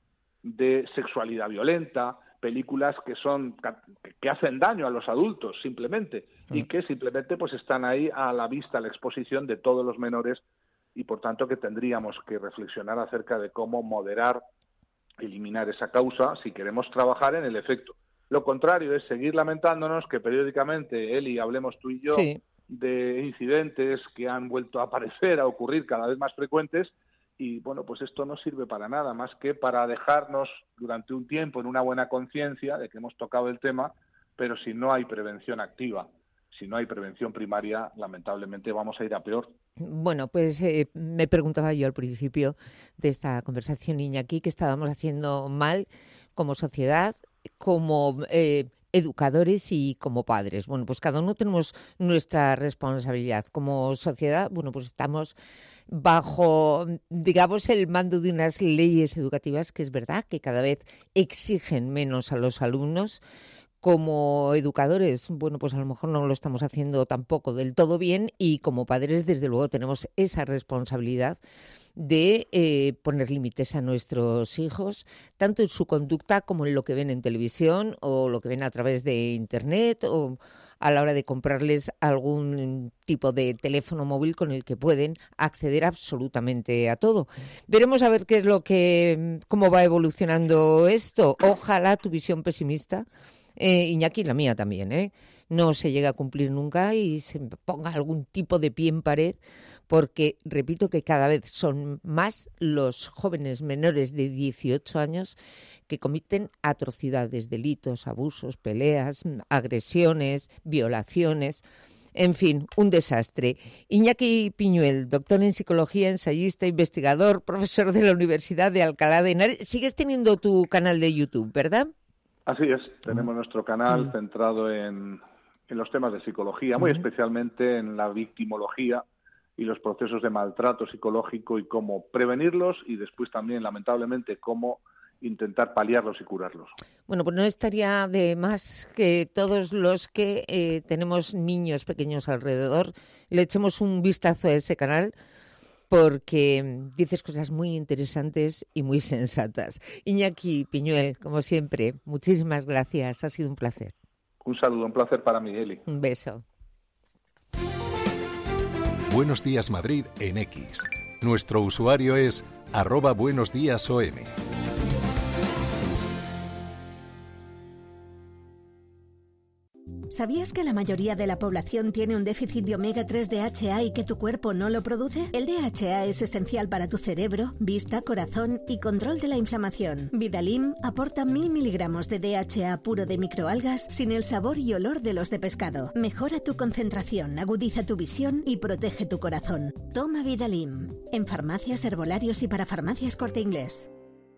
de sexualidad violenta, películas que son que hacen daño a los adultos simplemente y que simplemente pues están ahí a la vista, a la exposición de todos los menores y por tanto que tendríamos que reflexionar acerca de cómo moderar, eliminar esa causa si queremos trabajar en el efecto. Lo contrario es seguir lamentándonos que periódicamente, Eli, hablemos tú y yo, Sí. de incidentes que han vuelto a aparecer, a ocurrir cada vez más frecuentes, y bueno, pues esto no sirve para nada más que para dejarnos durante un tiempo en una buena conciencia de que hemos tocado el tema, pero si no hay prevención activa, si no hay prevención primaria, lamentablemente vamos a ir a peor. Bueno, pues eh, me preguntaba yo al principio de esta conversación, Iñaki, que estábamos haciendo mal como sociedad, como eh, educadores y como padres. Bueno, pues cada uno tenemos nuestra responsabilidad. Como sociedad, bueno, pues estamos bajo, digamos, el mando de unas leyes educativas que es verdad que cada vez exigen menos a los alumnos. Como educadores, bueno, pues a lo mejor no lo estamos haciendo tampoco del todo bien, y como padres, desde luego, tenemos esa responsabilidad de eh, poner límites a nuestros hijos, tanto en su conducta como en lo que ven en televisión o lo que ven a través de Internet, o a la hora de comprarles algún tipo de teléfono móvil con el que pueden acceder absolutamente a todo. Veremos a ver qué es lo que, cómo va evolucionando esto. Ojalá tu visión pesimista, Eh, Iñaki, la mía también, ¿eh? no se llegue a cumplir nunca y se ponga algún tipo de pie en pared, porque repito que cada vez son más los jóvenes menores de dieciocho años que cometen atrocidades, delitos, abusos, peleas, agresiones, violaciones. En fin, un desastre. Iñaki Piñuel, doctor en psicología, ensayista, investigador, profesor de la Universidad de Alcalá de Henares. Sigues teniendo tu canal de YouTube, ¿verdad? Así es, tenemos nuestro canal centrado en, en los temas de psicología, muy especialmente en la victimología y los procesos de maltrato psicológico y cómo prevenirlos, y después también, lamentablemente, cómo intentar paliarlos y curarlos. Bueno, pues no estaría de más que todos los que eh, tenemos niños pequeños alrededor le echemos un vistazo a ese canal, porque dices cosas muy interesantes y muy sensatas. Iñaki Piñuel, como siempre, muchísimas gracias, ha sido un placer. Un saludo, un placer para mí, Eli. Un beso. Buenos Días Madrid en X. Nuestro usuario es arroba buenos días O M. ¿Sabías que la mayoría de la población tiene un déficit de omega tres D H A y que tu cuerpo no lo produce? El D H A es esencial para tu cerebro, vista, corazón y control de la inflamación. Vidalim aporta mil miligramos de D H A puro de microalgas sin el sabor y olor de los de pescado. Mejora tu concentración, agudiza tu visión y protege tu corazón. Toma Vidalim. En farmacias, herbolarios y para farmacias Corte Inglés.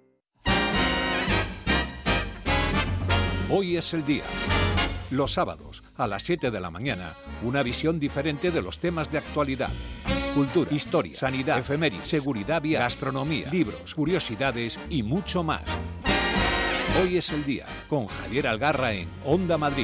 Hoy es el día. Los sábados, a las siete de la mañana, una visión diferente de los temas de actualidad. Cultura, historia, sanidad, efemérides, seguridad vial, gastronomía, libros, curiosidades y mucho más. Hoy es el día, con Javier Algarra en Onda Madrid.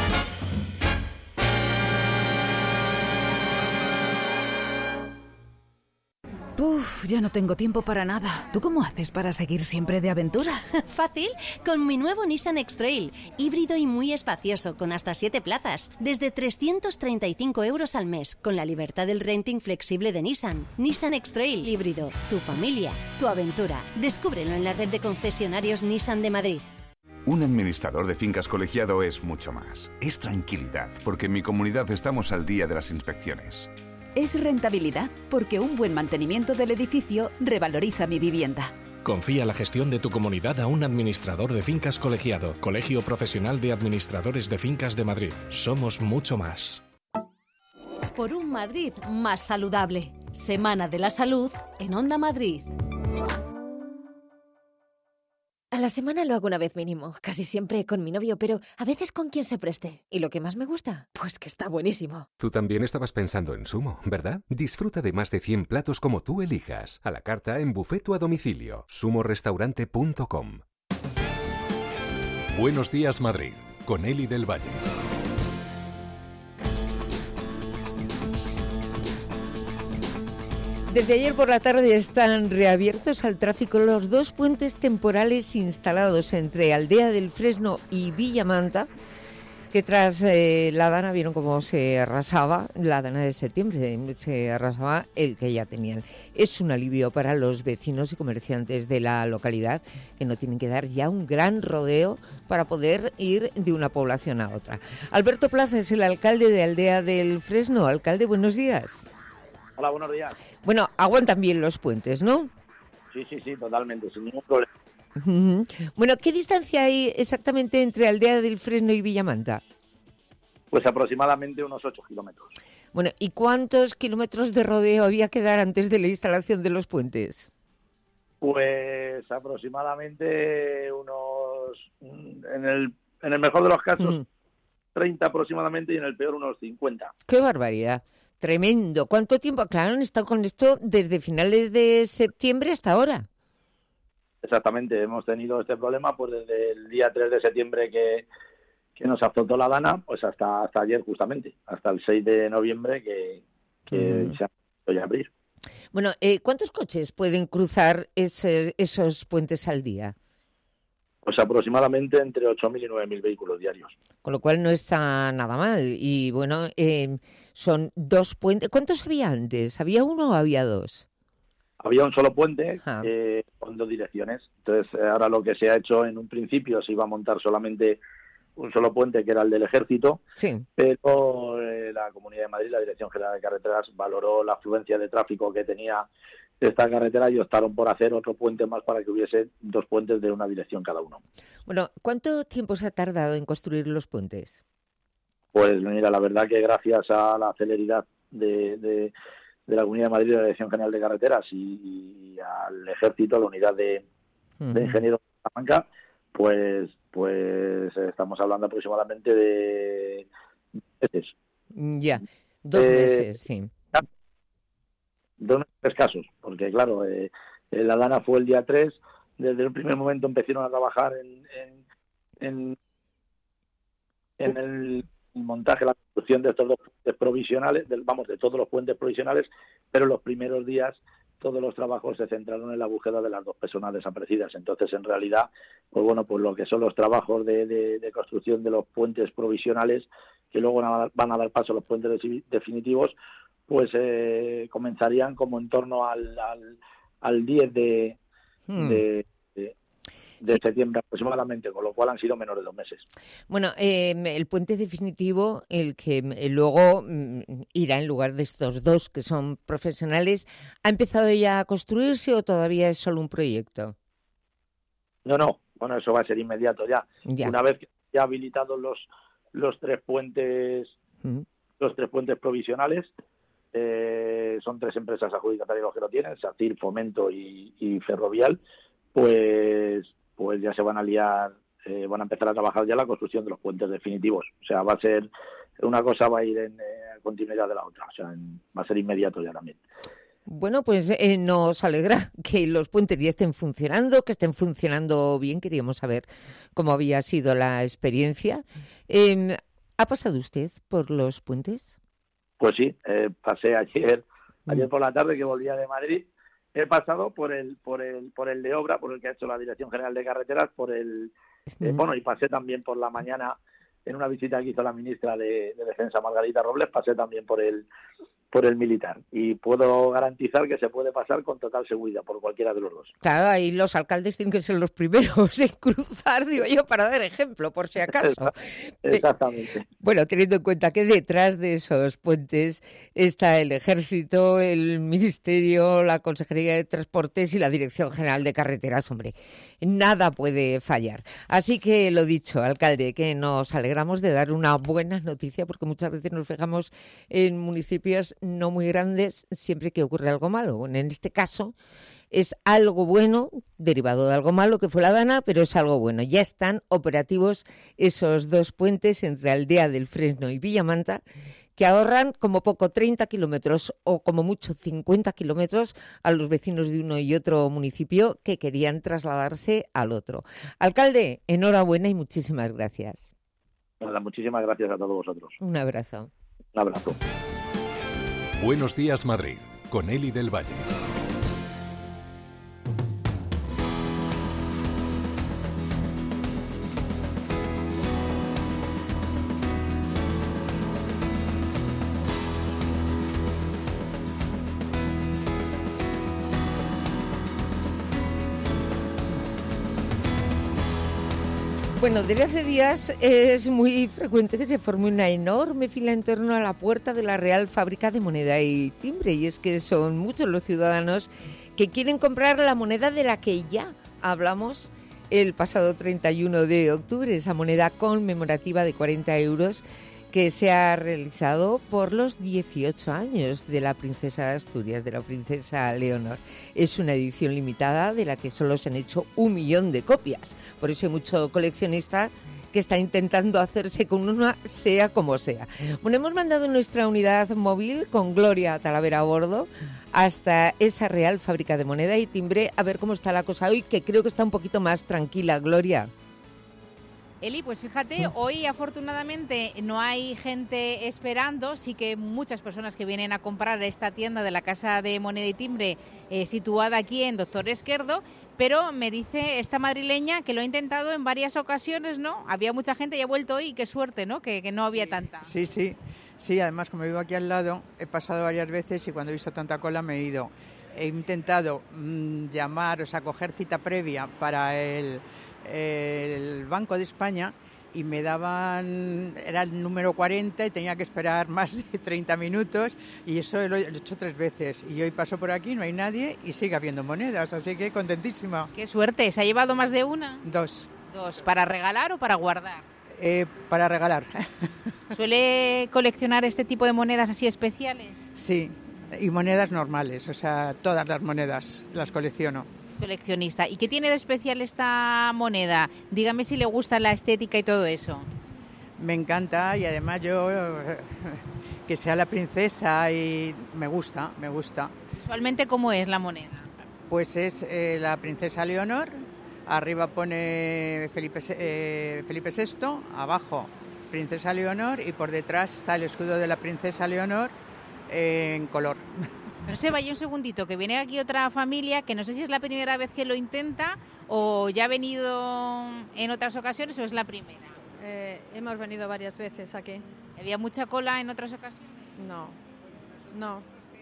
Uf, ya no tengo tiempo para nada. ¿Tú cómo haces para seguir siempre de aventura? Fácil, con mi nuevo Nissan X-Trail, híbrido y muy espacioso, con hasta siete plazas, desde trescientos treinta y cinco euros al mes, con la libertad del renting flexible de Nissan. Nissan X-Trail híbrido, tu familia, tu aventura. Descúbrelo en la red de concesionarios Nissan de Madrid. Un administrador de fincas colegiado es mucho más. Es tranquilidad, porque en mi comunidad estamos al día de las inspecciones. Es rentabilidad, porque un buen mantenimiento del edificio revaloriza mi vivienda. Confía la gestión de tu comunidad a un administrador de fincas colegiado. Colegio Profesional de Administradores de Fincas de Madrid. Somos mucho más. Por un Madrid más saludable. Semana de la Salud en Onda Madrid. A la semana lo hago una vez mínimo, casi siempre con mi novio, pero a veces con quien se preste. ¿Y lo que más me gusta? Pues que está buenísimo. Tú también estabas pensando en Sumo, ¿verdad? Disfruta de más de cien platos como tú elijas. A la carta en buffet o a domicilio. sumo restaurante punto com. Buenos días Madrid, con Eli del Valle. Desde ayer por la tarde están reabiertos al tráfico los dos puentes temporales instalados entre Aldea del Fresno y Villamanta, que tras eh, la Dana vieron cómo se arrasaba, la Dana de septiembre, se arrasaba el que ya tenían. Es un alivio para los vecinos y comerciantes de la localidad que no tienen que dar ya un gran rodeo para poder ir de una población a otra. Alberto Plaza es el alcalde de Aldea del Fresno. Alcalde, buenos días. Hola, buenos días. Bueno, aguantan bien los puentes, ¿no? Sí, sí, sí, totalmente, sin ningún problema. Uh-huh. Bueno, ¿qué distancia hay exactamente entre Aldea del Fresno y Villamanta? Pues aproximadamente unos ocho kilómetros. Bueno, ¿y cuántos kilómetros de rodeo había que dar antes de la instalación de los puentes? Pues aproximadamente unos, en el, en el mejor de los casos, uh-huh. treinta aproximadamente, y en el peor unos cincuenta. ¡Qué barbaridad! Tremendo. ¿Cuánto tiempo? Claro, han estado con esto desde finales de septiembre hasta ahora. Exactamente, hemos tenido este problema pues desde el día tres de septiembre que, que nos azotó la Dana, pues hasta hasta ayer justamente, hasta el seis de noviembre que, que uh-huh. se ha podido abrir. Bueno, eh, ¿cuántos coches pueden cruzar ese, esos puentes al día? Pues aproximadamente entre ocho mil y nueve mil vehículos diarios. Con lo cual no está nada mal. Y bueno, eh, son dos puentes. ¿Cuántos había antes? ¿Había uno o había dos? Había un solo puente eh, con dos direcciones. Entonces, ahora lo que se ha hecho en un principio, se iba a montar solamente un solo puente, que era el del Ejército, sí. pero eh, la Comunidad de Madrid, la Dirección General de Carreteras, valoró la afluencia de tráfico que tenía esta carretera y optaron por hacer otro puente más para que hubiese dos puentes de una dirección cada uno. Bueno, ¿cuánto tiempo se ha tardado en construir los puentes? Pues mira, la verdad que gracias a la celeridad de... de de la Comunidad de Madrid, de la Dirección General de Carreteras y, y al Ejército, a la unidad de, uh-huh. de ingenieros de Salamanca, pues pues estamos hablando aproximadamente de meses. Ya, dos eh, meses, sí. Dos meses escasos, porque claro, eh, la Dana fue el día tres, desde el primer momento empezaron a trabajar en, en, en, en el... montaje, la construcción de estos dos puentes provisionales, del, vamos, de todos los puentes provisionales, pero los primeros días todos los trabajos se centraron en la búsqueda de las dos personas desaparecidas. Entonces, en realidad, pues bueno, pues lo que son los trabajos de, de, de construcción de los puentes provisionales, que luego van a, van a dar paso a los puentes de, definitivos, pues eh, comenzarían como en torno al, al, al diez de... Hmm. de de sí. septiembre aproximadamente, con lo cual han sido menos de dos meses. Bueno, eh, el puente definitivo, el que eh, luego mm, irá en lugar de estos dos que son profesionales, ¿ha empezado ya a construirse o todavía es solo un proyecto? No, no, bueno, eso va a ser inmediato ya. ya. Una vez que ya habilitados los los tres puentes, uh-huh. los tres puentes provisionales, eh, son tres empresas adjudicatarias los que lo tienen, SACIR, Fomento y, y Ferrovial, pues pues ya se van a liar, eh, van a empezar a trabajar ya la construcción de los puentes definitivos. O sea, va a ser, una cosa va a ir en eh, continuidad de la otra, o sea, en, va a ser inmediato ya también. Bueno, pues eh, nos alegra que los puentes ya estén funcionando, que estén funcionando bien. Queríamos saber cómo había sido la experiencia. Eh, ¿Ha pasado usted por los puentes? Pues sí, eh, pasé ayer, ayer por la tarde que volvía de Madrid. He pasado por el por el por el de obra, por el que ha hecho la Dirección General de Carreteras, por el eh, bueno, y pasé también por la mañana en una visita que hizo la ministra de, de Defensa, Margarita Robles, pasé también por el por el militar, y puedo garantizar que se puede pasar con total seguridad por cualquiera de los dos. Claro, ahí los alcaldes tienen que ser los primeros en cruzar, digo yo, para dar ejemplo, por si acaso. Exactamente. Bueno, teniendo en cuenta que detrás de esos puentes está el Ejército, el Ministerio, la Consejería de Transportes y la Dirección General de Carreteras, hombre, nada puede fallar. Así que lo dicho, alcalde, que nos alegramos de dar una buena noticia, porque muchas veces nos fijamos en municipios no muy grandes siempre que ocurre algo malo. Bueno, en este caso es algo bueno, derivado de algo malo que fue la Dana, pero es algo bueno. Ya están operativos esos dos puentes entre Aldea del Fresno y Villamanta, que ahorran como poco treinta kilómetros o como mucho cincuenta kilómetros a los vecinos de uno y otro municipio que querían trasladarse al otro. Alcalde, enhorabuena y muchísimas gracias. Nada, muchísimas gracias a todos vosotros. Un abrazo. Un abrazo. Buenos días, Madrid, con Eli del Valle. Bueno, desde hace días es muy frecuente que se forme una enorme fila en torno a la puerta de la Real Fábrica de Moneda y Timbre, y es que son muchos los ciudadanos que quieren comprar la moneda de la que ya hablamos el pasado treinta y uno de octubre, esa moneda conmemorativa de cuarenta euros que se ha realizado por los dieciocho años de la princesa de Asturias, de la princesa Leonor. Es una edición limitada de la que solo se han hecho un millón de copias. Por eso hay mucho coleccionista que está intentando hacerse con una, sea como sea. Bueno, hemos mandado nuestra unidad móvil con Gloria Talavera a bordo hasta esa Real Fábrica de Moneda y Timbre a ver cómo está la cosa hoy, que creo que está un poquito más tranquila. Gloria. Eli, pues fíjate, hoy afortunadamente no hay gente esperando, sí que muchas personas que vienen a comprar esta tienda de la Casa de Moneda y Timbre eh, situada aquí en Doctor Esquerdo, pero me dice esta madrileña que lo ha intentado en varias ocasiones, ¿no? Había mucha gente y ha vuelto hoy, qué suerte, ¿no? Que, que no había tanta. Sí, sí, sí, además como vivo aquí al lado, he pasado varias veces y cuando he visto tanta cola me he ido. He intentado mmm, llamar, o sea, coger cita previa para el... el Banco de España y me daban, era el número cuarenta y tenía que esperar más de treinta minutos y eso lo he hecho tres veces y hoy paso por aquí, no hay nadie y sigue habiendo monedas, así que contentísima. ¡Qué suerte! ¿Se ha llevado más de una? Dos. ¿Dos? ¿Para regalar o para guardar? Eh, para regalar. ¿Suele coleccionar este tipo de monedas así especiales? Sí, y monedas normales, o sea, todas las monedas las colecciono. Coleccionista. ¿Y qué tiene de especial esta moneda? Dígame si le gusta la estética y todo eso. Me encanta y además yo que sea la princesa y me gusta, me gusta. Visualmente, ¿cómo es la moneda? Pues es eh, la princesa Leonor, arriba pone Felipe, eh, Felipe sexto, abajo princesa Leonor y por detrás está el escudo de la princesa Leonor eh, en color. No se vaya un segundito, que viene aquí otra familia que no sé si es la primera vez que lo intenta o ya ha venido en otras ocasiones o es la primera. Eh, hemos venido varias veces aquí. ¿Había mucha cola en otras ocasiones? No, no.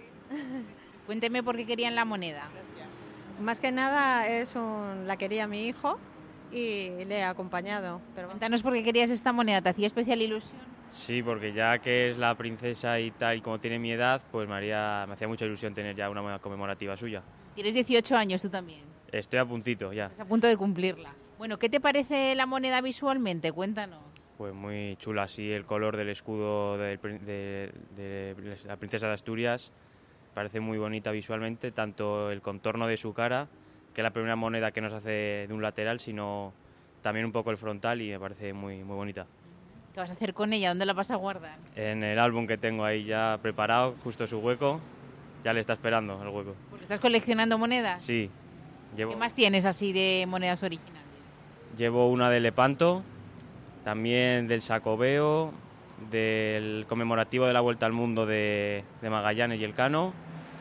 Cuénteme por qué querían la moneda. Más que nada es un, la quería mi hijo y le he acompañado. Pero... Cuéntanos por qué querías esta moneda, ¿te hacía especial ilusión? Sí, porque ya que es la princesa y tal, y como tiene mi edad, pues me, haría, me hacía mucha ilusión tener ya una moneda conmemorativa suya. Tienes dieciocho años tú también. Estoy a puntito ya. Estás a punto de cumplirla. Bueno, ¿qué te parece la moneda visualmente? Cuéntanos. Pues muy chula, así el color del escudo de, de, de, de la princesa de Asturias. Parece muy bonita visualmente, tanto el contorno de su cara, que es la primera moneda que nos hace de un lateral, sino también un poco el frontal y me parece muy, muy bonita. ¿Qué vas a hacer con ella? ¿Dónde la vas a guardar? En el álbum que tengo ahí ya preparado, justo su hueco, ya le está esperando el hueco. Pues ¿estás coleccionando monedas? Sí. Llevo, ¿Qué más tienes así de monedas originales? Llevo una de Lepanto, también del Sacobeo, del conmemorativo de la Vuelta al Mundo de, de Magallanes y Elcano,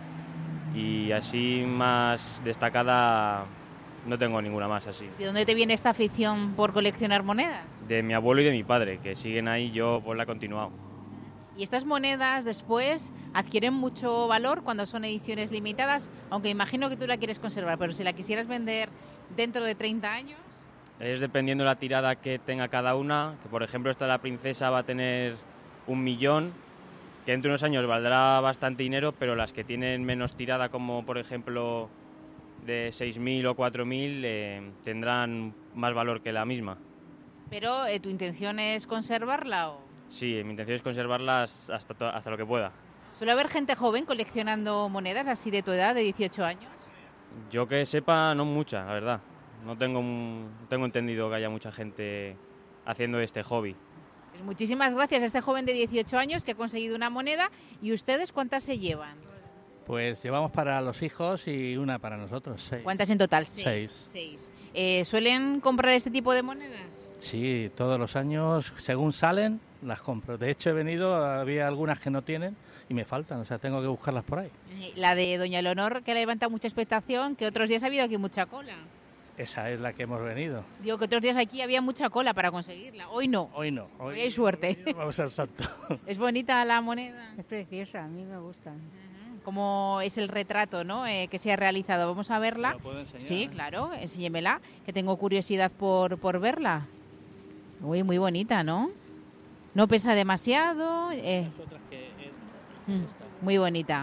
y así más destacada no tengo ninguna más así. ¿De dónde te viene esta afición por coleccionar monedas? De mi abuelo y de mi padre, que siguen ahí, yo pues la he continuado. Y estas monedas después adquieren mucho valor cuando son ediciones limitadas, aunque imagino que tú la quieres conservar, pero si la quisieras vender dentro de treinta años... Es dependiendo de la tirada que tenga cada una, que por ejemplo esta de la princesa va a tener un millón, que dentro de unos años valdrá bastante dinero, pero las que tienen menos tirada, como por ejemplo de seis mil o cuatro mil, eh, tendrán más valor que la misma. ¿Pero eh, tu intención es conservarla o...? Sí, mi intención es conservarlas hasta, to- hasta lo que pueda. ¿Suele haber gente joven coleccionando monedas así de tu edad, de dieciocho años? Yo que sepa, no mucha, la verdad. No tengo, no tengo entendido que haya mucha gente haciendo este hobby. Pues muchísimas gracias a este joven de dieciocho años que ha conseguido una moneda. ¿Y ustedes cuántas se llevan? Pues llevamos para los hijos y una para nosotros, seis. ¿Cuántas en total? Seis. Seis. Eh, ¿Suelen comprar este tipo de monedas? Sí, todos los años, según salen, las compro. De hecho, he venido, había algunas que no tienen y me faltan, o sea, tengo que buscarlas por ahí. La de Doña Leonor, que levanta mucha expectación, que otros días ha habido aquí mucha cola. Esa es la que hemos venido. Digo que otros días aquí había mucha cola para conseguirla. Hoy no. Hoy no. Hoy, hoy hay suerte. Hoy vamos al santo. ¿Es bonita la moneda? Es preciosa, a mí me gusta. Uh-huh. Como es el retrato, ¿no? eh, que se ha realizado. Vamos a verla. ¿Lo puedo enseñar? Sí, claro, enséñemela, que tengo curiosidad por, por verla. Uy, muy bonita, ¿no? No pesa demasiado. Eh. Mm, muy bonita.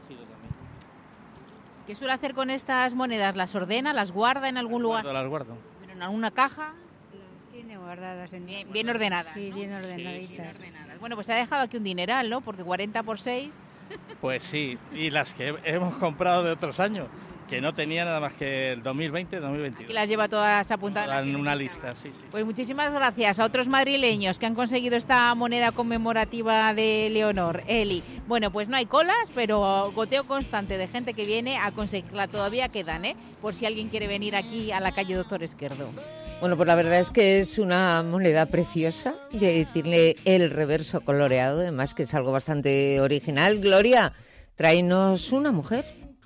¿Qué suele hacer con estas monedas? ¿Las ordena, las guarda en algún lugar? Las guardo. ¿Pero en alguna caja? Las tiene guardadas. En bien, bien ordenadas. Sí, ¿no? bien ordenaditas. Sí, bien ordenadas. Bueno, pues se ha dejado aquí un dineral, ¿no? Porque cuarenta por seis... Pues sí, y las que hemos comprado de otros años, que no tenía nada más que el dos mil veinte, dos mil veintidós. Aquí las lleva todas apuntadas. En una lista, sí, sí. Pues muchísimas gracias a otros madrileños que han conseguido esta moneda conmemorativa de Leonor. Eli, bueno, pues no hay colas, pero goteo constante de gente que viene a conseguirla. Todavía quedan, ¿eh? Por si alguien quiere venir aquí a la calle Doctor Esquerdo. Bueno, pues la verdad es que es una moneda preciosa, que tiene el reverso coloreado, además que es algo bastante original. Gloria, tráenos una mujer.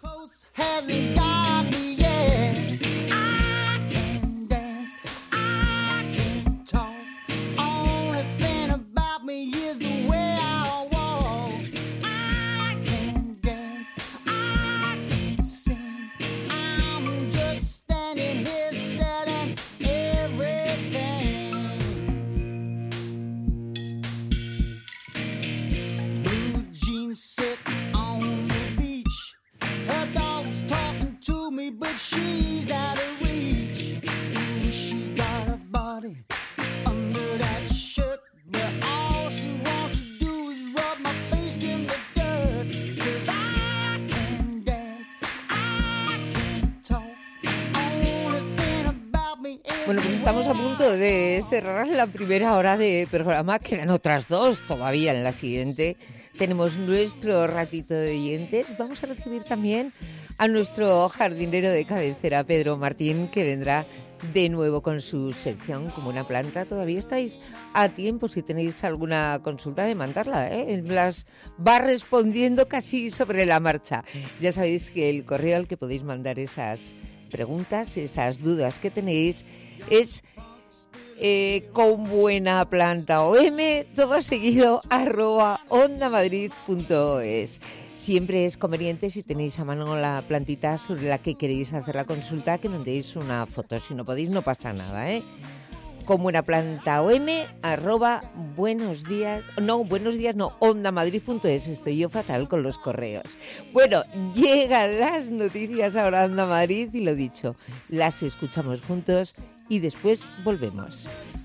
Bueno, pues estamos a punto de cerrar la primera hora de programa. Quedan otras dos todavía en la siguiente. Tenemos nuestro ratito de oyentes. Vamos a recibir también a nuestro jardinero de cabecera, Pedro Martín, que vendrá de nuevo con su sección Como una planta. Todavía estáis a tiempo si tenéis alguna consulta de mandarla, ¿eh? Las va respondiendo casi sobre la marcha. Ya sabéis que el correo al que podéis mandar esas preguntas, esas dudas que tenéis es eh, con buena planta o m, todo seguido, arroba ondamadrid punto es. Siempre es conveniente, si tenéis a mano la plantita sobre la que queréis hacer la consulta, que mandéis una foto. Si no podéis, no pasa nada, ¿eh? Con buena planta o m, arroba buenos días, no, buenos días no, ondamadrid punto es. Estoy yo fatal con los correos. Bueno, llegan las noticias ahora a Onda Madrid y lo dicho, las escuchamos juntos y después volvemos.